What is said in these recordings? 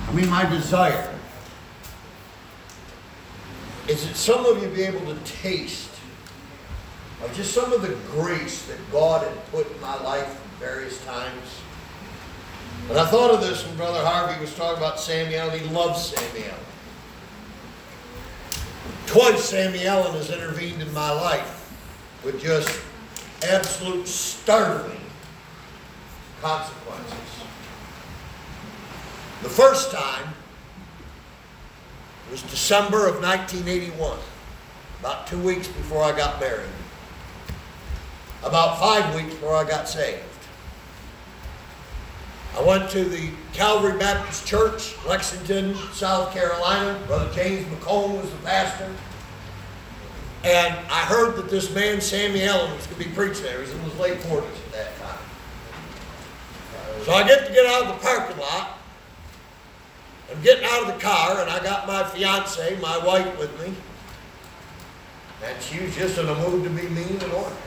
My desire is that some of you be able to taste of just some of the grace that God had put in my life at various times. And I thought of this when Brother Harvey was talking about Sammy Allen. He loves Sammy Allen. Twice Sammy Allen has intervened in my life with just absolute startling consequences. The first time was December of 1981, about 2 weeks before I got married, about 5 weeks before I got saved. I went to the Calvary Baptist Church, Lexington, South Carolina. Brother James McComb was the pastor. And I heard that this man, Sammy Allen, was going to be preaching there. He was in his late 40s at that time. So I get out of the parking lot. I'm getting out of the car, and I got my fiance, my wife, with me. And she was just in a mood to be mean and ornery.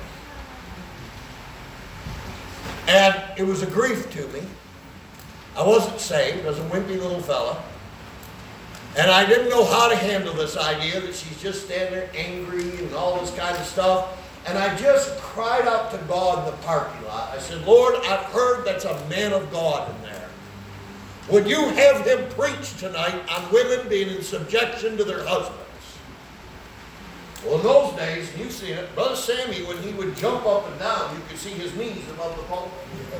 And it was a grief to me. I wasn't saved. I was a wimpy little fella. And I didn't know how to handle this idea that she's just standing there angry and all this kind of stuff. And I just cried out to God in the parking lot. I said, Lord, I've heard that's a man of God in there. Would you have him preach tonight on women being in subjection to their husbands? Well, in those days, and you've seen it, Brother Sammy, when he would jump up and down, you could see his knees above the pulpit.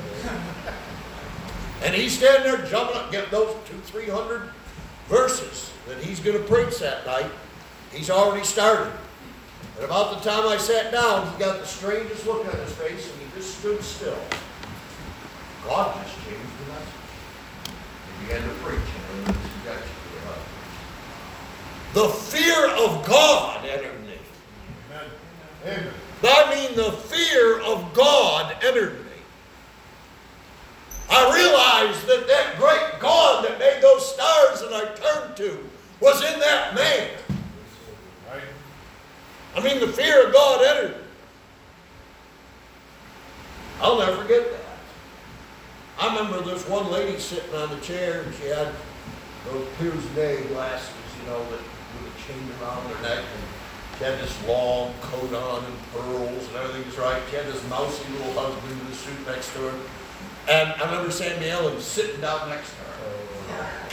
And he's standing there jumping up, getting those 200-300 verses that he's going to preach that night. He's already started. And about the time I sat down, he got the strangest look on his face, and he just stood still. God just changed the message. He began to preach. The fear of God entered me. Amen. The fear of God entered me. I realized that that great God that made those stars that I turned to was in that man. The fear of God entered me. I'll never forget that. I remember this one lady sitting on the chair, and she had those clear as day glasses, that with a chain around her neck, and she had this long coat on and pearls and everything was right. She had this mousy little husband in the suit next to her. And I remember Sammy Allen sitting down next to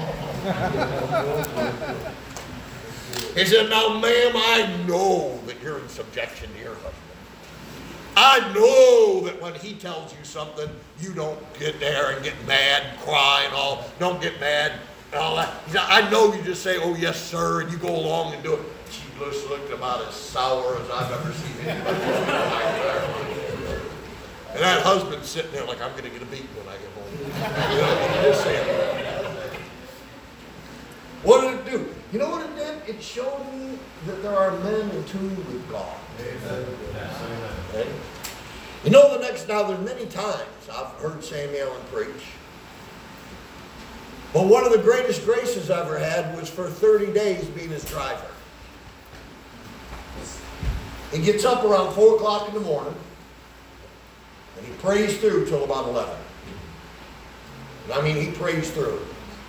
her. He said, now, ma'am, I know that you're in subjection to your husband. I know that when he tells you something, you don't get there and get mad and cry and all. Don't get mad and all that. He said, I know you just say, oh, yes, sir, and you go along and do it. She just looked about as sour as I've ever seen anybody. And that husband's sitting there like, I'm going to get a beat when I get home. Just saying. What did it do? You know what it did? It showed me that there are men in tune with God. Amen. Okay? There's many times I've heard Sammy Allen preach. But one of the greatest graces I ever had was for 30 days being his driver. He gets up around 4 o'clock in the morning, and he prays through till about 11. And he prays through.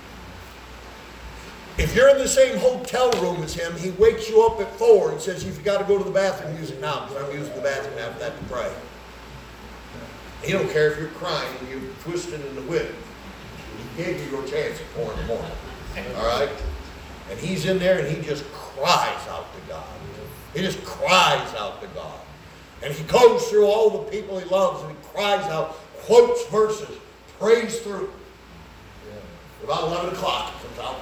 If you're in the same hotel room as him, he wakes you up at 4 and says, if you got to go to the bathroom, use it now, because I'm using the bathroom after that to pray. He don't care if you're crying and you're twisting in the wind. He gave you your chance at 4 in the morning. All right? And he's in there and he just cries out to God. He just cries out to God. And he goes through all the people he loves and he cries out, quotes verses, prays through. About 11 o'clock, he comes out.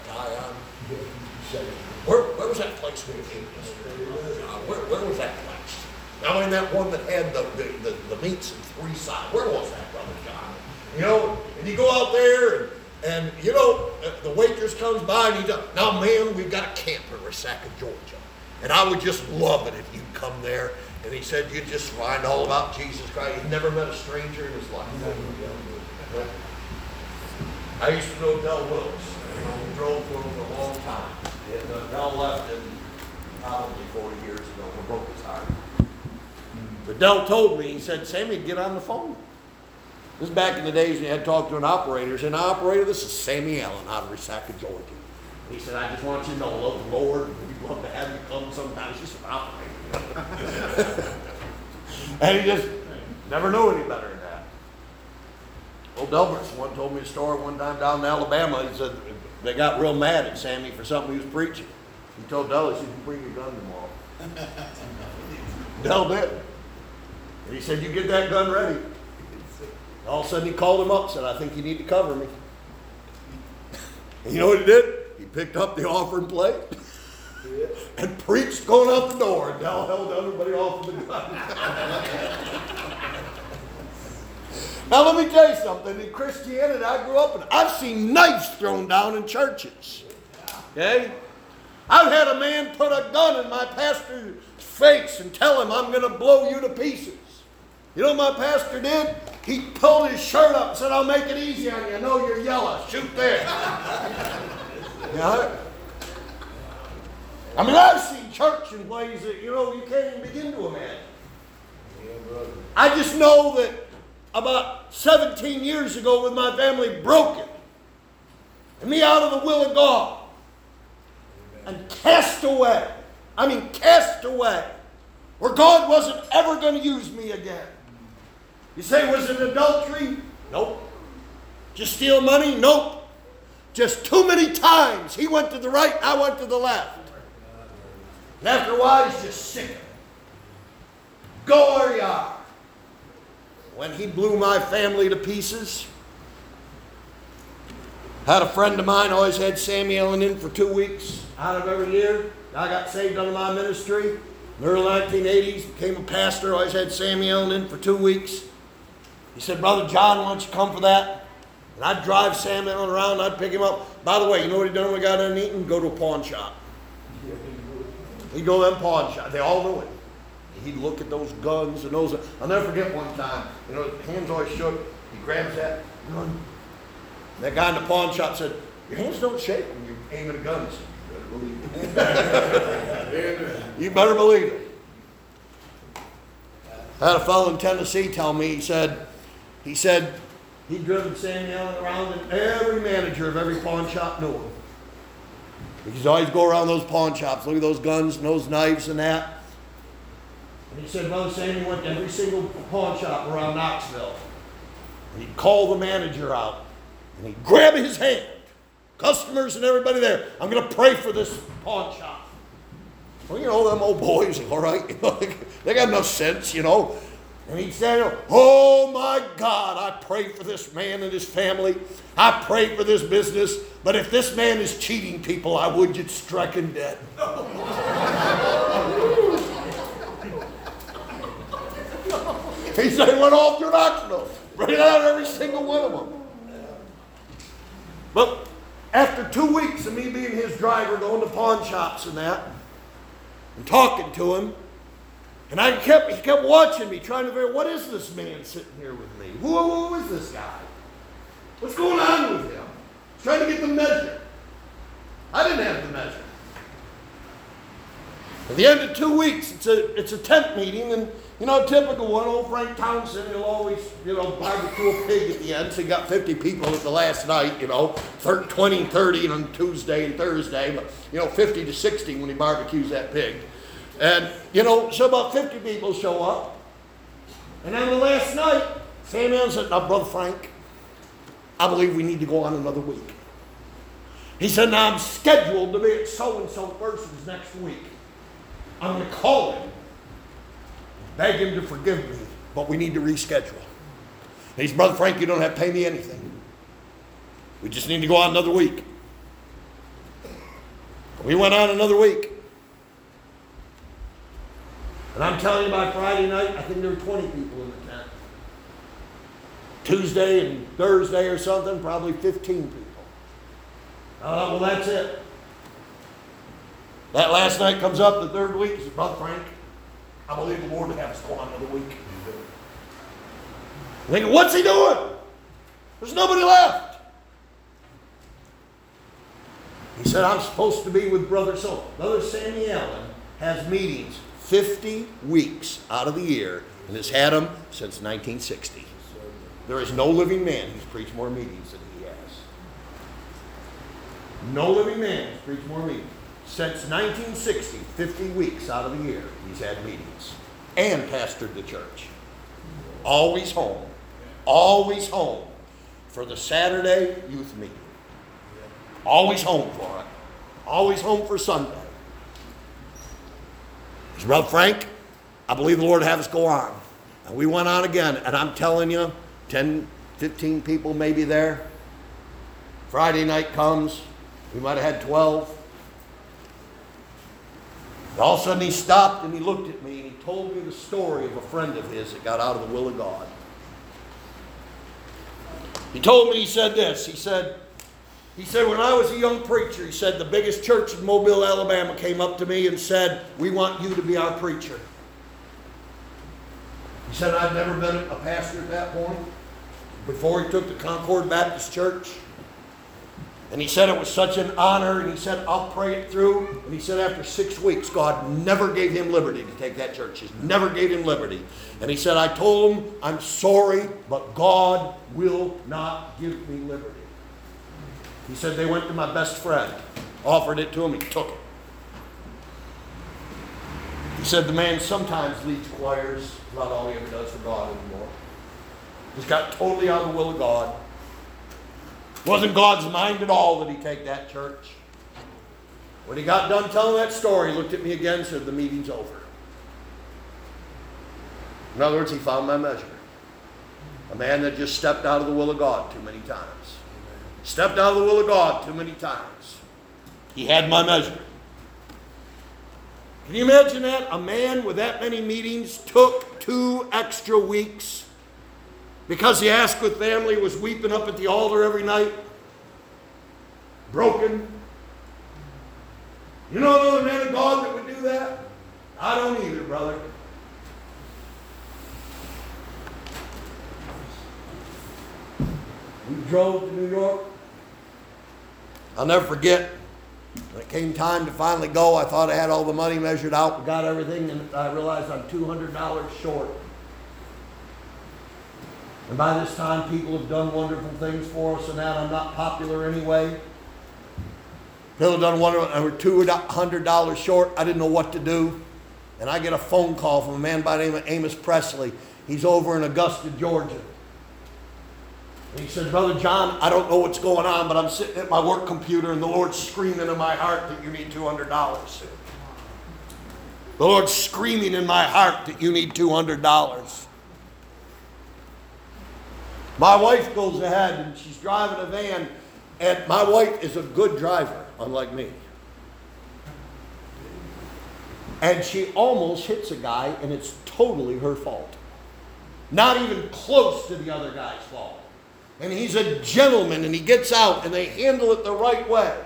Where was that place we came yesterday? Where was that place? In that one that had the meats in 3 sides. Where was that, Brother John? And you go out there and the waitress comes by and he goes, now, ma'am, we've got a camper in Resaca, Georgia. And I would just love it if you'd come there. And he said, you'd just find all about Jesus Christ. He'd never met a stranger in his life. I used to know Del Willis. We drove for him for a long time. And Del left him probably 40 years ago. We broke his heart. But Del told me, he said, Sammy, get on the phone. This is back in the days when you had to talk to an operator. And operator, this is Sammy Allen out of Resaca, Georgia. He said, I just want you to know, the Lord, we'd love to have you come sometimes. Just an operator. And he just never knew any better than that. Old Delbertson one told me a story one time down in Alabama. He said they got real mad at Sammy for something he was preaching. He told Del, he said, you bring your gun tomorrow. Del did. And he said, you get that gun ready. All of a sudden he called him up and said, I think you need to cover me. And you know what he did? He picked up the offering plate and preached going out the door. And Del held everybody off of the gun. Now let me tell you something. In Christianity I grew up in, I've seen knives thrown down in churches. Okay? I've had a man put a gun in my pastor's face and tell him, I'm going to blow you to pieces. You know what my pastor did? He pulled his shirt up and said, I'll make it easy on you. I know you're yellow. Shoot there. Yeah. I mean, I've seen church in ways that, you can't even begin to imagine. I just know that about 17 years ago with my family broken, and me out of the will of God, and cast away. I mean, cast away. Where God wasn't ever going to use me again. You say, was it adultery? Nope. Just steal money? Nope. Just too many times. He went to the right, I went to the left. And after a while, he's just sick of it. Go where you are. When he blew my family to pieces, had a friend of mine, always had Sammy Allen in for 2 weeks out of every year. I got saved under my ministry. In the early 1980s, became a pastor, always had Sammy Allen in for 2 weeks. He said, Brother John, why don't you come for that? And I'd drive Sammy Allen around, I'd pick him up. By the way, you know what he done when we got done eating? Go to a pawn shop. He'd go to them pawn shops. They all knew it. He'd look at those guns and those. I'll never forget one time. His hands always shook. He grabs that gun. That guy in the pawn shop said, your hands don't shake when you aim at a gun. He said, you better believe it. I had a fellow in Tennessee tell me, he said he'd driven Sammy Allen around and every manager of every pawn shop knew him. He'd always go around those pawn shops, look at those guns and those knives and that. And he said, Brother Sammy went to every single pawn shop around Knoxville. And he'd call the manager out. And he'd grab his hand. Customers and everybody there. I'm going to pray for this pawn shop. Well, them old boys, all right. They got enough sense, And he'd say, oh my God, I pray for this man and his family. I pray for this business. But if this man is cheating people, I would get struck and dead. He said he went off to Knoxville. Bring out every single one of them. But after 2 weeks of me being his driver, going to pawn shops and that, and talking to him, and he kept watching me, trying to figure out, what is this man sitting here with me? Who is this guy? What's going on with him? Trying to get the measure. I didn't have the measure. At the end of 2 weeks, it's a tent meeting, and typical one, old Frank Townsend, he'll always, barbecue a pig at the end. So he got 50 people at the last night, 20 and 30 on Tuesday and Thursday, but, 50 to 60 when he barbecues that pig. And, so about 50 people show up. And then the last night, Sammy Allen said, now, Brother Frank, I believe we need to go on another week. He said, now I'm scheduled to be at so-and-so person's next week. I'm going to call him. Beg him to forgive me, but we need to reschedule. He said, Brother Frank, you don't have to pay me anything. We just need to go on another week. We went on another week. And I'm telling you, by Friday night, I think there were 20 people in the tent. Tuesday and Thursday or something, probably 15 people. Well, that's it. That last night comes up, the third week, he said, Brother Frank, I believe the Lord would have us go on another week. I'm thinking, what's he doing? There's nobody left. He said, I'm supposed to be with Brother Sammy Allen has meetings 50 weeks out of the year and has had them since 1960. There is no living man who's preached more meetings than he has. No living man has preached more meetings. Since 1960, 50 weeks out of the year, he's had meetings and pastored the church. Always home. Always home for the Saturday youth meeting. Always home for it. Always home for Sunday. Brother Frank, I believe the Lord will have us go on. And we went on again, and I'm telling you, 10, 15 people maybe there. Friday night comes, we might have had 12. And all of a sudden he stopped and he looked at me and he told me the story of a friend of his that got out of the will of God. He told me, he said this, he said, when I was a young preacher, he said, the biggest church in Mobile, Alabama came up to me and said, we want you to be our preacher. He said, I'd never been a pastor at that point, before he took the Concord Baptist Church. And he said it was such an honor, and he said, I'll pray it through. And he said after 6 weeks, God never gave him liberty to take that church. He never gave him liberty. And he said, I told him, I'm sorry, but God will not give me liberty. He said they went to my best friend, offered it to him, he took it. He said the man sometimes leads choirs, not all he ever does for God anymore. He's got totally out of the will of God. Wasn't God's mind at all that he take that church. When he got done telling that story, he looked at me again and said, the meeting's over. In other words, he found my measure. A man that just stepped out of the will of God too many times. Stepped out of the will of God too many times. He had my measure. Can you imagine that? A man with that many meetings took 2 extra weeks because the Asquith family was weeping up at the altar every night. Broken. You know another man of God that would do that? I don't either, brother. We drove to New York. I'll never forget, when it came time to finally go, I thought I had all the money measured out, we got everything, and I realized I'm $200 short. And by this time, people have done wonderful things for us, and that I'm not popular anyway. People have done wonderful, and we're $200 short. I didn't know what to do. And I get a phone call from a man by the name of Amos Presley. He's over in Augusta, Georgia. And he said, Brother John, I don't know what's going on, but I'm sitting at my work computer and the Lord's screaming in my heart that you need $200. The Lord's screaming in my heart that you need $200. My wife goes ahead and she's driving a van, and my wife is a good driver, unlike me. And she almost hits a guy, and it's totally her fault. Not even close to the other guy's fault. And he's a gentleman, and he gets out, and they handle it the right way.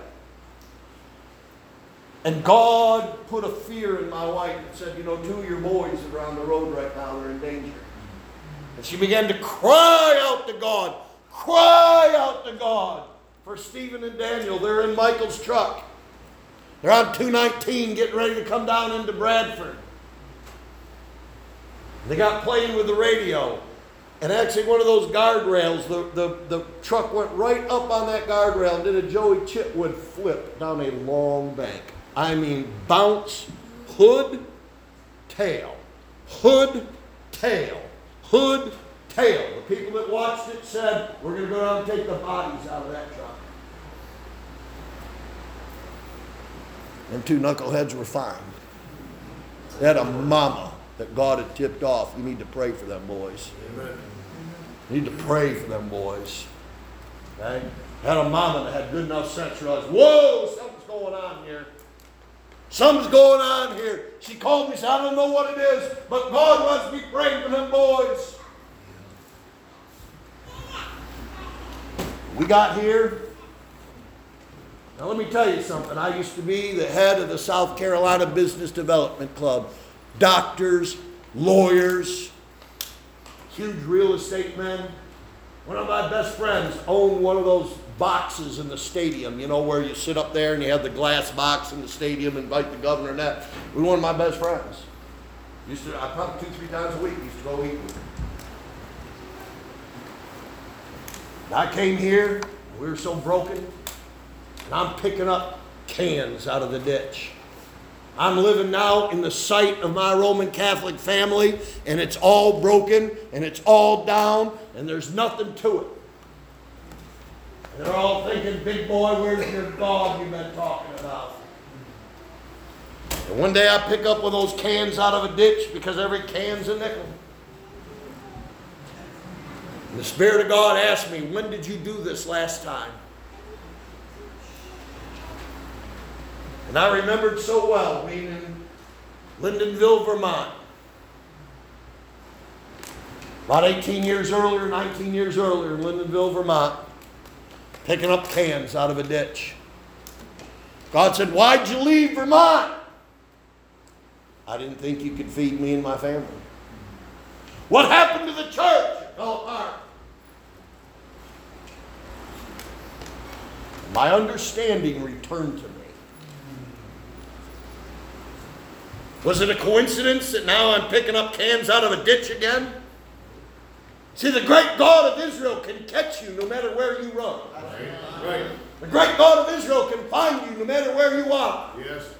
And God put a fear in my wife and said, you know, 2 of your boys are on the road right now, they're in danger. And she began to cry out to God. Cry out to God for Stephen and Daniel. They're in Michael's truck. They're on 219 getting ready to come down into Bradford. They got playing with the radio. And actually one of those guardrails, the truck went right up on that guardrail and did a Joey Chitwood flip down a long bank. I mean, bounce, hood, tail, hood, tail, hood, tail. The people that watched it said, we're going to go down and take the bodies out of that truck. Them 2 knuckleheads were fine. They had a mama that God had tipped off. You need to pray for them boys. Amen. You need to pray for them boys. Okay? Had a mama that had good enough sense to realize, whoa, something's going on here. Something's going on here. She called me and said, I don't know what it is, but God wants me praying for them boys. We got here. Now let me tell you something. I used to be the head of the South Carolina Business Development Club. Doctors, lawyers, huge real estate men. One of my best friends owned one of those boxes in the stadium, you know, where you sit up there and you have the glass box in the stadium and invite the governor and that. We were one of my best friends. I probably 2-3 times a week used to go eat with him. And I came here, we were so broken, and I'm picking up cans out of the ditch. I'm living now in the sight of my Roman Catholic family, and it's all broken, and it's all down, and there's nothing to it. And they're all thinking, big boy, where's your dog you've been talking about? And one day I pick up one of those cans out of a ditch, because every can's a nickel. And the Spirit of God asked me, when did you do this last time? And I remembered so well being in Lyndonville, Vermont. About 18 years earlier, 19 years earlier in Lyndonville, Vermont, picking up cans out of a ditch. God said, why'd you leave Vermont? I didn't think you could feed me and my family. What happened to the church? It fell apart. My understanding returned to me. Was it a coincidence that now I'm picking up cans out of a ditch again? See, the great God of Israel can catch you no matter where you run. Right. The great God of Israel can find you no matter where you are. Yes.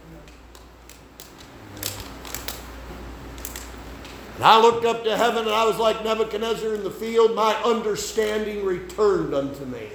And I looked up to heaven and I was like Nebuchadnezzar in the field. My understanding returned unto me.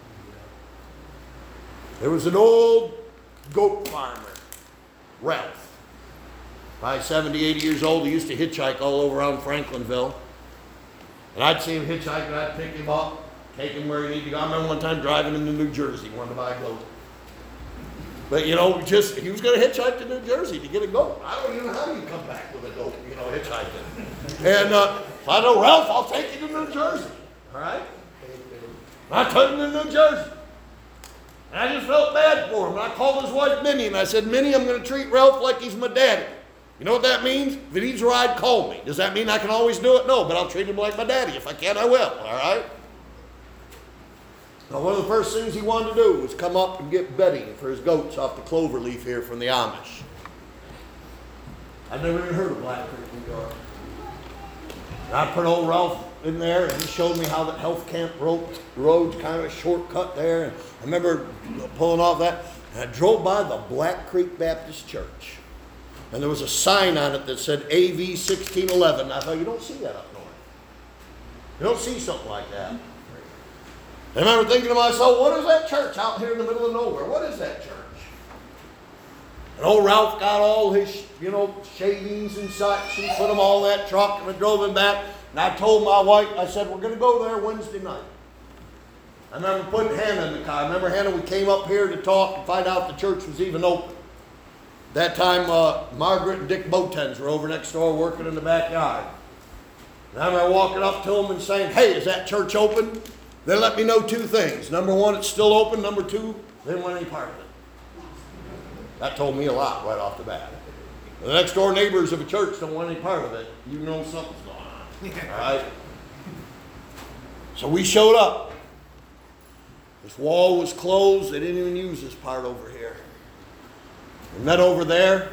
There was an old goat farmer, Ralph. Probably 70, 80 years old. He used to hitchhike all over around Franklinville. And I'd see him hitchhike and I'd pick him up, take him where he needed to go. I remember one time driving him to New Jersey, wanted to buy a goat. But, he was going to hitchhike to New Jersey to get a goat. I don't even know how you come back with a goat, hitchhiking. And if I know Ralph, I'll take you to New Jersey. All right? And I took him to New Jersey. And I just felt bad for him. And I called his wife, Minnie, and I said, Minnie, I'm going to treat Ralph like he's my daddy. You know what that means? If he needs a ride, call me. Does that mean I can always do it? No, but I'll treat him like my daddy. If I can, I will. All right? Now, one of the first things he wanted to do was come up and get bedding for his goats off the clover leaf here from the Amish. I'd never even heard of Black Creek, New York. And I put old Ralph in there, and he showed me how the health camp road's kind of a shortcut there. And I remember pulling off that, and I drove by the Black Creek Baptist Church. And there was a sign on it that said AV 1611. I thought, you don't see that up north. You don't see something like that. I remember thinking to myself, what is that church out here in the middle of nowhere? What is that church? And old Ralph got all his, shavings and such and put them all in that truck, and I drove him back. And I told my wife, I said, we're going to go there Wednesday night. I remember putting Hannah in the car. I remember, Hannah, we came up here to talk and find out the church was even open. That time, Margaret and Dick Botens were over next door working in the backyard. And I remember walking up to them and saying, hey, is that church open? They let me know two things. Number one, it's still open. Number two, they didn't want any part of it. That told me a lot right off the bat. The next door neighbors of a church don't want any part of it. You know something's going on. All right? So we showed up. This wall was closed. They didn't even use this part over here. We met over there.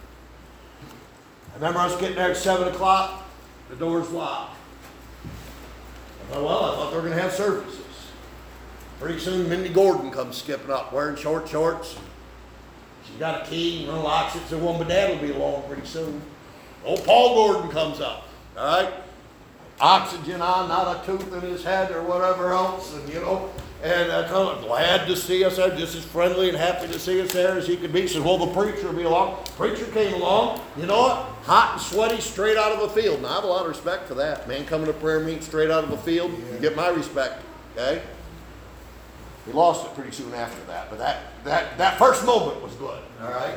I remember us getting there at 7 o'clock. The door's locked. I thought they were going to have services. Pretty soon, Mindy Gordon comes skipping up, wearing short shorts. She's got a key and unlocks it. Said, well, my dad will be along pretty soon. Old Paul Gordon comes up. All right? Oxygen on, not a tooth in his head or whatever else. And glad to see us there, just as friendly and happy to see us there as he could be. He says, well, the preacher will be along. Preacher came along. You know what? Hot and sweaty, straight out of a field. Now, I have a lot of respect for that. Man coming to prayer meeting straight out of a field, you get my respect, okay? He lost it pretty soon after that, but that first moment was good, all right?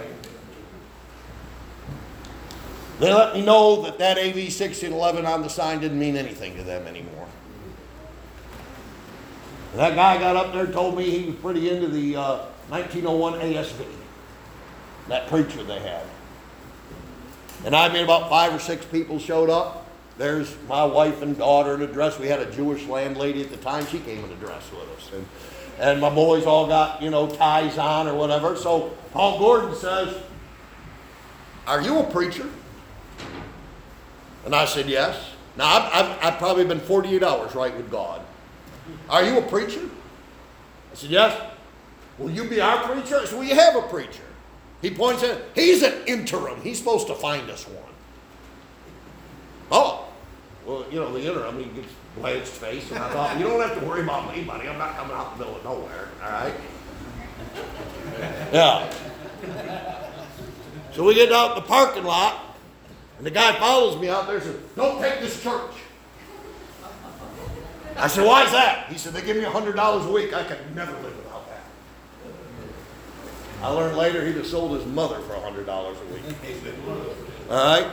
They let me know that AV 1611 on the sign didn't mean anything to them anymore. And that guy got up there and told me he was pretty into the 1901 ASV, that preacher they had. And I mean, about 5 or 6 people showed up. There's my wife and daughter in a dress. We had a Jewish landlady at the time. She came in a dress with us. And my boys all got, ties on or whatever. So Paul Gordon says, are you a preacher? And I said, yes. Now, I've probably been 48 hours right with God. Are you a preacher? I said, yes. Will you be our preacher? I said, well, you have a preacher. He points at, he's an interim. He's supposed to find us one. Oh, well, you know, the interim, he gets blanched face. And I thought, you don't have to worry about me, buddy. I'm not coming out the middle of nowhere, all right? Yeah. So we get out in the parking lot, and the guy follows me out there and says, don't take this church. I said, why is that? He said, they give me $100 a week. I could never live without that. I learned later he'd have sold his mother for $100 a week. All right?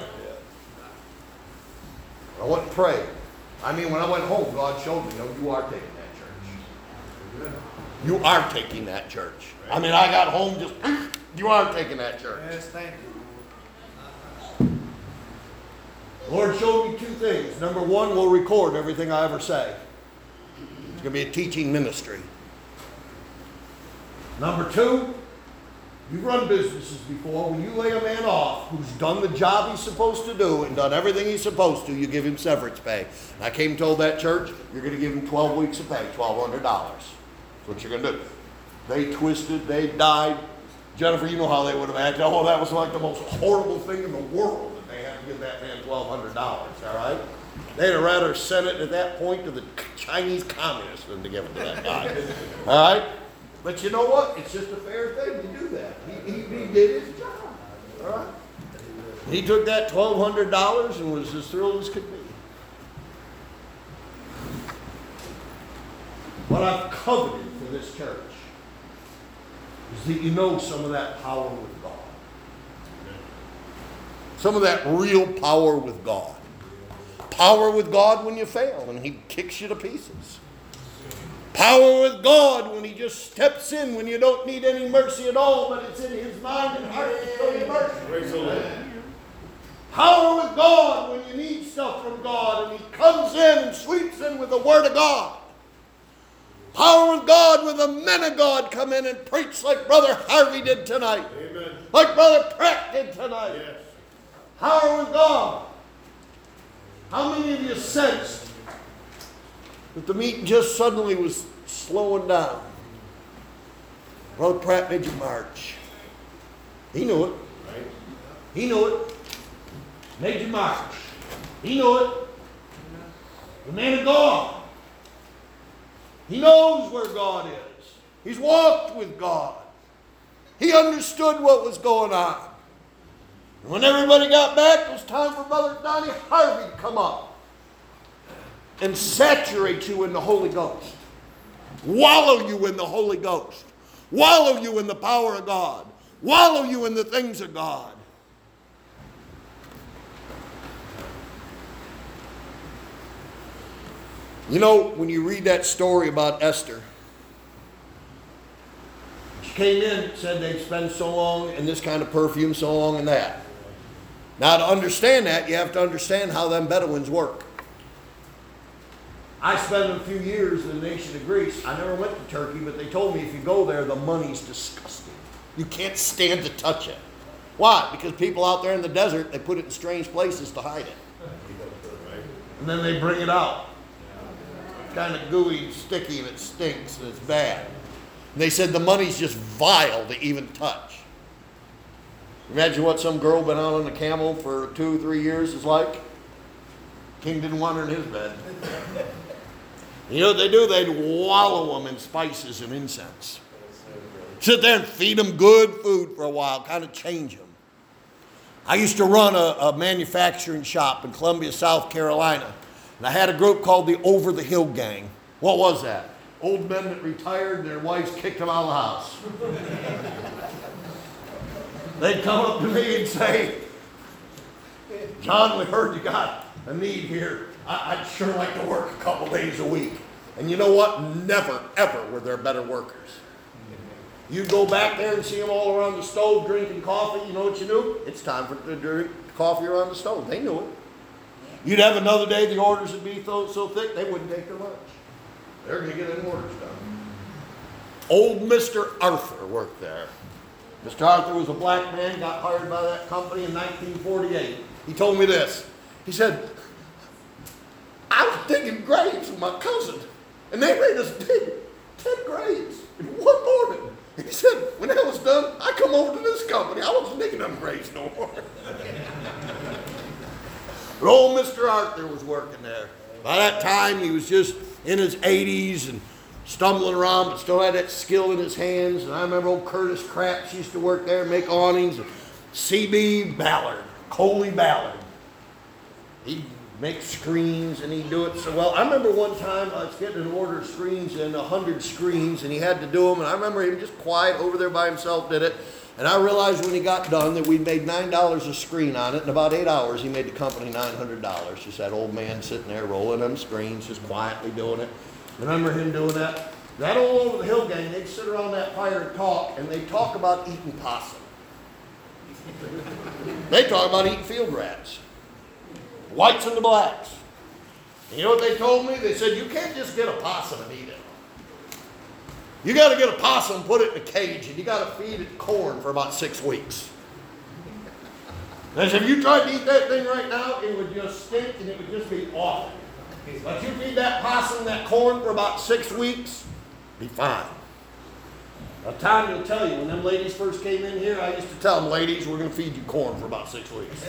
I went and prayed. I mean, when I went home, God showed me, you are taking that church. You are taking that church. I mean, I got home just, you are taking that church. Yes, thank you. The Lord showed me two things. Number one, we'll record everything I ever say. It's going to be a teaching ministry. Number two, you've run businesses before. When you lay a man off who's done the job he's supposed to do and done everything he's supposed to, you give him severance pay. And I came and told that church, you're going to give him 12 weeks of pay, $1,200. That's what you're going to do. They twisted, they died. Jennifer, you know how they would have acted. Oh, that was like the most horrible thing in the world that they had to give that man $1,200, all right? They'd have rather sent it at that point to the Chinese communists than to give it to that guy, all right? But you know what? It's just a fair thing to do that. He did his job, all right? He took that $1,200 and was as thrilled as could be. What I've coveted for this church is that you know some of that power with God. Some of that real power with God. Power with God when you fail and He kicks you to pieces. Power with God when He just steps in when you don't need any mercy at all, but it's in His mind and heart to show you mercy. Praise the Lord. Power with God when you need stuff from God and He comes in and sweeps in with the Word of God. Power with God when the men of God come in and preach like Brother Harvey did tonight. Amen. Like Brother Pratt did tonight. Yes. Power with God. How many of you sensed that the meeting just suddenly was slowing down? Brother Pratt made you march. He knew it. Right. He knew it. Made you march. He knew it. The man of God. He knows where God is. He's walked with God. He understood what was going on. And when everybody got back, it was time for Brother Donnie Harvey to come up and saturate you in the Holy Ghost. Wallow you in the Holy Ghost. Wallow you in the power of God. Wallow you in the things of God. You know, when you read that story about Esther, she came in, said they'd spend so long in this kind of perfume, so long in that. Now, to understand that, you have to understand how them Bedouins work. I spent a few years in the nation of Greece. I never went to Turkey, but they told me if you go there, the money's disgusting. You can't stand to touch it. Why? Because people out there in the desert, they put it in strange places to hide it. And then they bring it out. Kind of gooey and sticky and it stinks and it's bad. And they said the money's just vile to even touch. Imagine what some girl been out on a camel for 2 or 3 years is like. King didn't want her in his bed. You know what they do? They'd wallow them in spices and incense. Sit there and feed them good food for a while, kind of change them. I used to run a manufacturing shop in Columbia, South Carolina. And I had a group called the Over the Hill Gang. What was that? Old men that retired and their wives kicked them out of the house. They'd come up to me and say, John, we heard you got a need here. I'd sure like to work a couple days a week. And you know what? Never, ever were there better workers. You'd go back there and see them all around the stove drinking coffee. You know what you knew? It's time for to drink coffee around the stove. They knew it. You'd have another day, the orders would be so thick, they wouldn't take their lunch. They're going to get them orders done. Old Mr. Arthur worked there. Mr. Arthur was a black man, got hired by that company in 1948. He told me this. He said, I was digging graves with my cousin, And they made us dig 10 graves in one morning. And he said, when that was done, I come over to this company. I wasn't digging them graves no more. But old Mr. Arthur was working there. By that time, he was just in his 80s and stumbling around, but still had that skill in his hands. And I remember old Curtis Craps used to work there, make awnings. And C.B. Ballard, Coley Ballard. He'd make screens and he'd do it so well. I remember one time I was getting an order of screens in 100 screens and he had to do them. And I remember him just quiet over there by himself did it. And I realized when he got done that we'd made $9 a screen on it. In about 8 hours, he made the company $900. Just that old man sitting there rolling them screens, just quietly doing it. And I remember him doing that. That old Over the Hill gang, they'd sit around that fire and talk, and they'd talk about eating possum. They talk about eating field rats. Whites and the blacks. And you know what they told me? They said, you can't just get a possum and eat it. You got to get a possum, put it in a cage, and you got to feed it corn for about 6 weeks. They said, if you tried to eat that thing right now, it would just stink and it would just be awful. But you feed that possum that corn for about 6 weeks, be fine. Now, Tom will tell you, when them ladies first came in here, I used to tell them, ladies, we're going to feed you corn for about 6 weeks.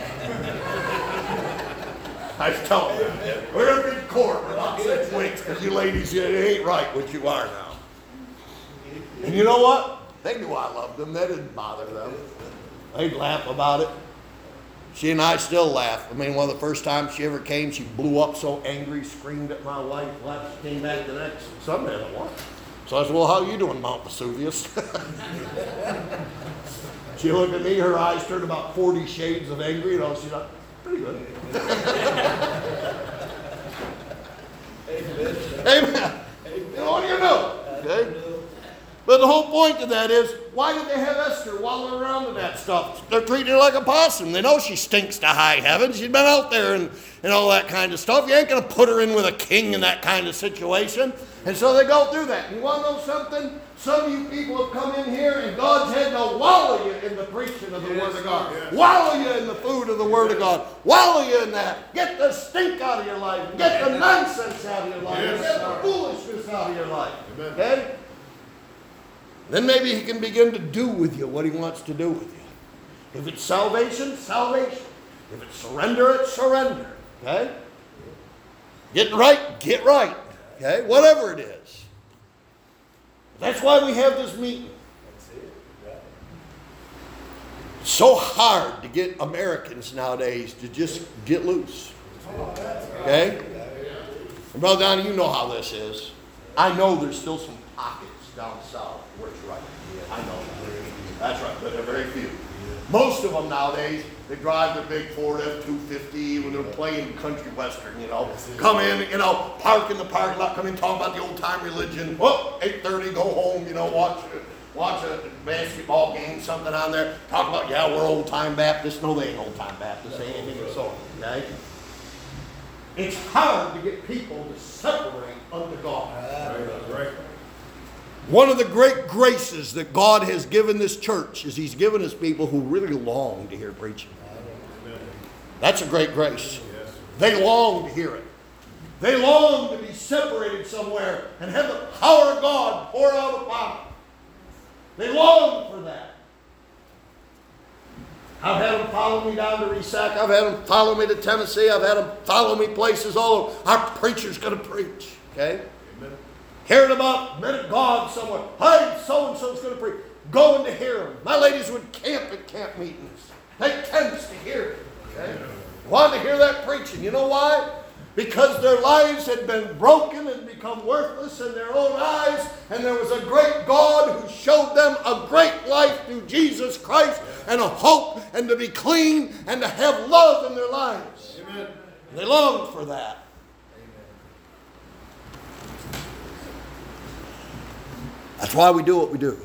I was telling them, we're going to feed you corn for about 6 weeks because you ladies, it ain't right what you are now. And you know what? They knew I loved them. That didn't bother them. They'd laugh about it. She and I still laugh. I mean, one of the first times she ever came, she blew up so angry, screamed at my wife, left, came back the next Sunday. I what? So I said, well, how are you doing, Mount Vesuvius? She looked at me, her eyes turned about 40 shades of angry, and she's like, pretty good. Amen. You know, what do you do? Okay? But the whole point of that is, why did they have Esther wallowing around in that stuff? They're treating her like a possum. They know she stinks to high heaven. She's been out there and all that kind of stuff. You ain't going to put her in with a king in that kind of situation. And so they go through that. You want to know something? Some of you people have come in here and God's had to wallow you in the preaching of the Word of God. Yes. Wallow you in the food of the Word of God. Wallow you in that. Get the stink out of your life. Get the nonsense out of your life. Yes. Get the foolishness out of your life. Amen. Okay? Then maybe he can begin to do with you what he wants to do with you. If it's salvation, salvation. If it's surrender, it's surrender. Okay? Get right, get right. Okay? Whatever it is. That's why we have this meeting. It's so hard to get Americans nowadays to just get loose. Okay? And Brother Donnie, you know how this is. I know there's still some pockets down south where it's right. I know that. That's right, but there are very few. Most of them nowadays, they drive their big Ford F-250 when they're playing country western, you know. Come in, you know, park in the parking lot, come in, talk about the old time religion. Oh, 8:30, go home, you know, watch a basketball game, something on there. Talk about, yeah, we're old time Baptists. No, they ain't old time Baptists. They ain't anything of the sort, okay? It's hard to get people to separate unto God. Right. One of the great graces that God has given this church is he's given us people who really long to hear preaching. That's a great grace. They long to hear it. They long to be separated somewhere and have the power of God pour out upon them. They long for that. I've had them follow me down to Resac. I've had them follow me to Tennessee. I've had them follow me places all over. Our preacher's going to preach. Okay? Amen. Hearing about men of God somewhere. Hey, so-and-so's going to preach. Going to hear him. My ladies would camp at camp meetings. They tends to hear it. Okay? Wanted to hear that preaching. You know why? Because their lives had been broken and become worthless in their own eyes, and there was a great God who showed them a great life through Jesus Christ and a hope and to be clean and to have love in their lives. Amen. They longed for that. Amen. That's why we do what we do.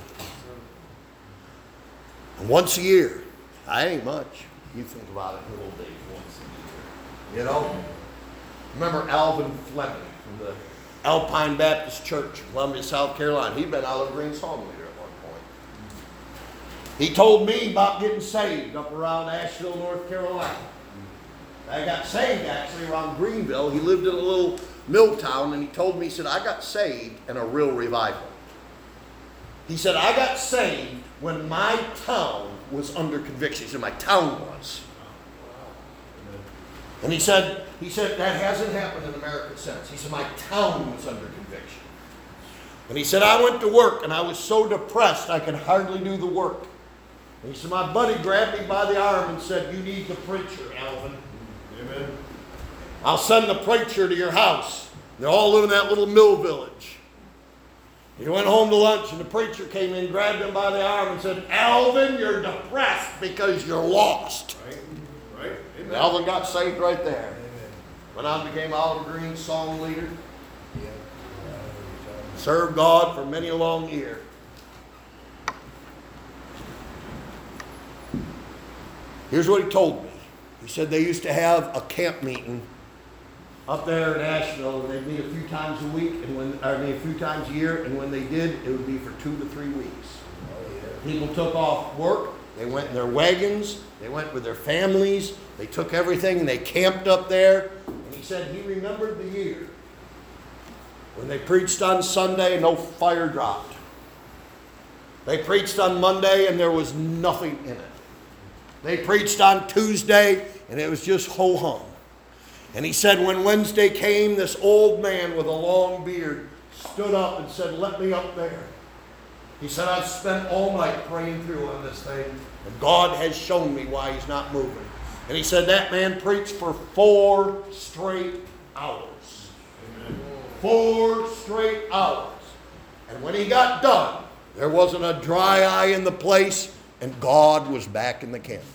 And once a year, I ain't much. You think about it in the old days, once a year. You know? Remember Alvin Fleming from the Alpine Baptist Church in Columbia, South Carolina. He'd been Olive Green song leader at one point. He told me about getting saved up around Asheville, North Carolina. I got saved actually around Greenville. He lived in a little Milltown, and he told me, he said, I got saved in a real revival. He said, I got saved when my town was under conviction. He said, my town was. And he said, that hasn't happened in America since. He said, my town was under conviction. And he said, I went to work, and I was so depressed I could hardly do the work. And he said, my buddy grabbed me by the arm and said, you need the preacher, Alvin. Amen. I'll send the preacher to your house. They all live in that little mill village. He went home to lunch, and the preacher came in, grabbed him by the arm, and said, Alvin, you're depressed because you're lost. Right. Amen. Alvin got saved right there. Amen. Went on and became Olive Green song leader. Yeah. Served God for many a long year. Here's what he told me. He said they used to have a camp meeting up there in Asheville, and they'd meet a few times a week, a few times a year, and when they did, it would be for 2 to 3 weeks. Oh, yeah. People took off work, they went in their wagons, they went with their families, they took everything and they camped up there. And he said he remembered the year when they preached on Sunday and no fire dropped. They preached on Monday and there was nothing in it. They preached on Tuesday and it was just ho-hum. And he said when Wednesday came, this old man with a long beard stood up and said, let me up there. He said, I've spent all night praying through on this thing, and God has shown me why he's not moving. And he said that man preached for 4 straight hours. Amen. 4 straight hours. And when he got done, there wasn't a dry eye in the place, and God was back in the camp.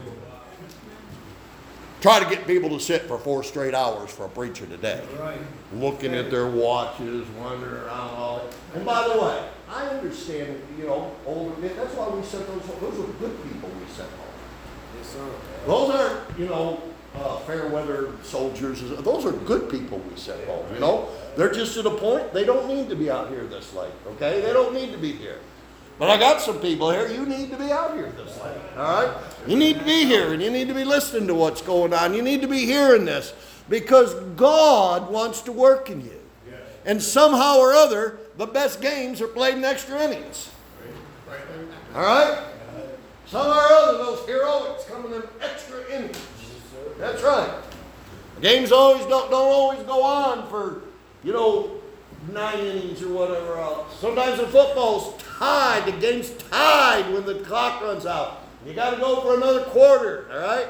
Try to get people to sit for 4 straight hours for a preacher today. Right. Looking at their watches, wandering around all that. And by the way, I understand, older men. That's why we sent those are good people we sent home. Yes, sir. Those aren't, fair weather soldiers. Those are good people we sent home, They're just at a point, they don't need to be out here this late, okay? They don't need to be here. But I got some people here, you need to be out here this late, all right? You need to be here, and you need to be listening to what's going on. You need to be hearing this, because God wants to work in you. Yes. And somehow or other, the best games are played in extra innings. All right? Somehow or other, those heroics come in extra innings. That's right. Games don't always go on for, 9 innings or whatever else. Sometimes the football's tied, the game's tied when the clock runs out. You got to go for another quarter, all right?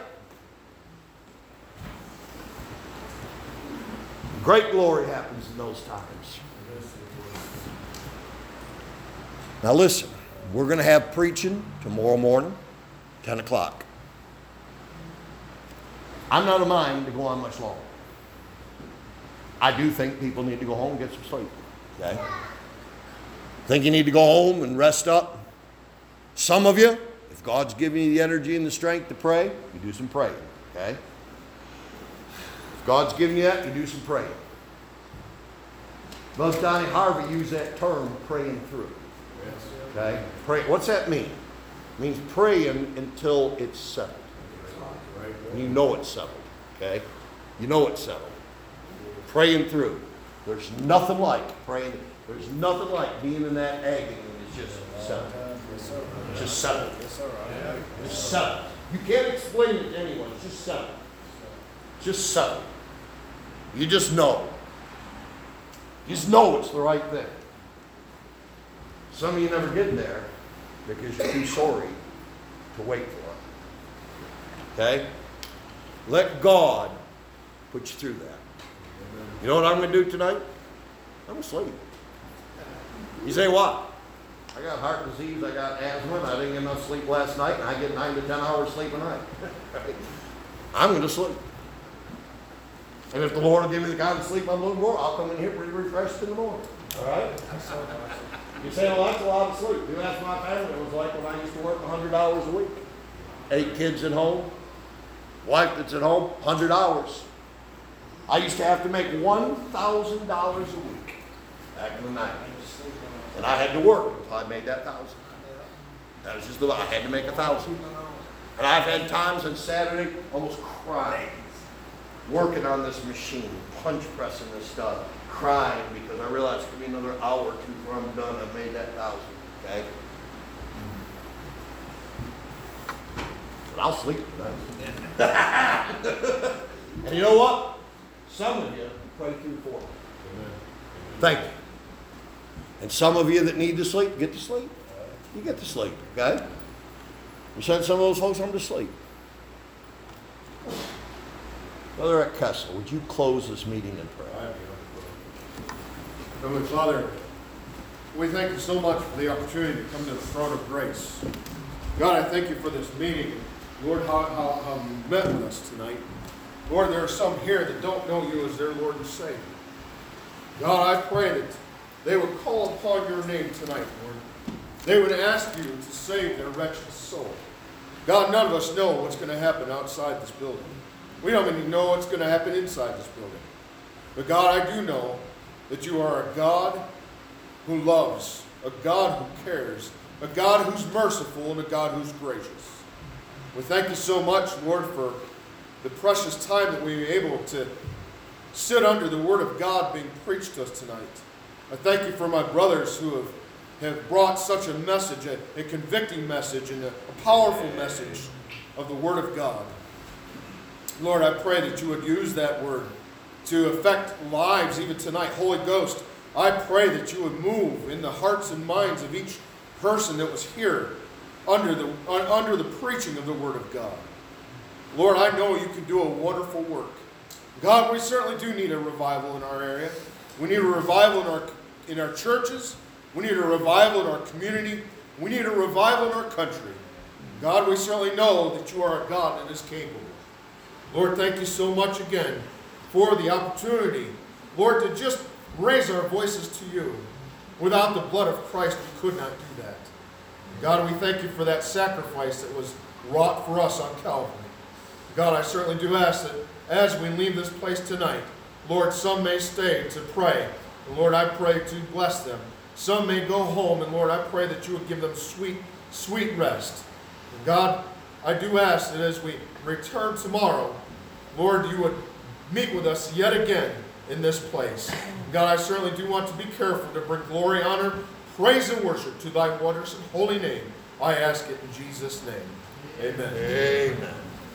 Great glory happens in those times. Now listen, we're going to have preaching tomorrow morning, 10 o'clock. I'm not of mind to go on much longer. I do think people need to go home and get some sleep. Okay? Think you need to go home and rest up. Some of you, if God's giving you the energy and the strength to pray, you do some praying. Okay? If God's giving you that, you do some praying. Brother Donnie Harvey used that term, praying through. Okay? Pray. What's that mean? It means praying until it's settled. And you know it's settled. Okay? You know it's settled. Praying through. There's nothing like praying. There's nothing like being in that agony when it's just settled. It's just settled. It's settled. You can't explain it to anyone. It's just settled. It's just settled. You just know. You just know it's the right thing. Some of you never get there because you're too sorry to wait for it. Okay? Let God put you through that. You know what I'm going to do tonight? I'm going to sleep. You say what? I got heart disease, I got asthma, and I didn't get enough sleep last night, and I get 9 to 10 hours sleep a night. I'm going to sleep. And if the Lord will give me the kind of sleep I'm looking for, I'll come in here pretty refreshed in the morning. All right? You say, well, that's a lot of sleep. You ask my family, it was like when I used to work 100 hours a week. 8 kids at home, wife that's at home, 100 hours. I used to have to make $1,000 a week back in the 90s. And I had to work until I made that 1,000. That was just I had to make 1,000. And I've had times on Saturday almost crying working on this machine, punch pressing this stuff, crying because I realized it's going to be another hour or two before I'm done. I made that 1,000, okay? But I'll sleep tonight. And you know what? Some of you pray through for me. Thank you. And some of you that need to sleep, get to sleep. You get to sleep, okay? You send some of those folks home to sleep. Brother at Kessler, would you close this meeting in prayer? Heavenly Father, we thank you so much for the opportunity to come to the throne of grace. God, I thank you for this meeting. Lord, how you met with us tonight. Lord, there are some here that don't know you as their Lord and Savior. God, I pray that they would call upon your name tonight, Lord. They would ask you to save their wretched soul. God, none of us know what's going to happen outside this building. We don't even know what's going to happen inside this building. But God, I do know that you are a God who loves, a God who cares, a God who's merciful, and a God who's gracious. We thank you so much, Lord, for the precious time that we were able to sit under the Word of God being preached to us tonight. I thank you for my brothers who have brought such a message, a convicting message, and a powerful message of the Word of God. Lord, I pray that you would use that Word to affect lives even tonight. Holy Ghost, I pray that you would move in the hearts and minds of each person that was here under the preaching of the Word of God. Lord, I know you can do a wonderful work. God, we certainly do need a revival in our area. We need a revival in our churches. We need a revival in our community. We need a revival in our country. God, we certainly know that you are a God that is capable. Lord, thank you so much again for the opportunity, Lord, to just raise our voices to you. Without the blood of Christ, we could not do that. God, we thank you for that sacrifice that was wrought for us on Calvary. God, I certainly do ask that as we leave this place tonight, Lord, some may stay to pray. And Lord, I pray to bless them. Some may go home, and Lord, I pray that you would give them sweet, sweet rest. And God, I do ask that as we return tomorrow, Lord, you would meet with us yet again in this place. God, I certainly do want to be careful to bring glory, honor, praise, and worship to thy wondrous and holy name. I ask it in Jesus' name. Amen. Amen.